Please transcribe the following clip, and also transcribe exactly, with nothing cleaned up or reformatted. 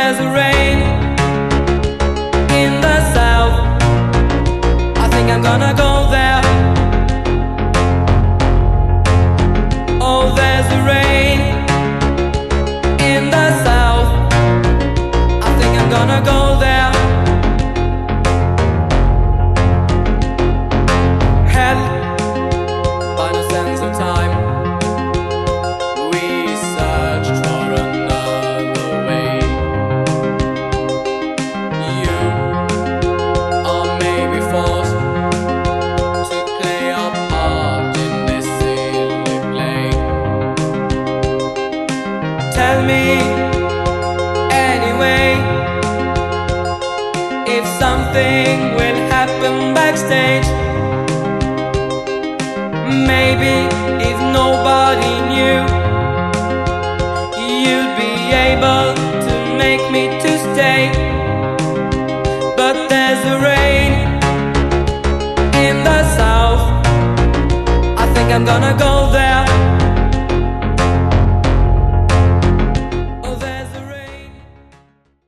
there's a rain in the south. I think I'm gonna go there. Oh, there's a rain in the south. I think I'm gonna go there. Hell, by no sense of time, we searched for another way. You are maybe forced to play a part in this silly play. Tell me anyway if something will happen backstage. Maybe if nobody knew, you'd be able to make me to stay. But there's a rain in the south. I think I'm gonna go there.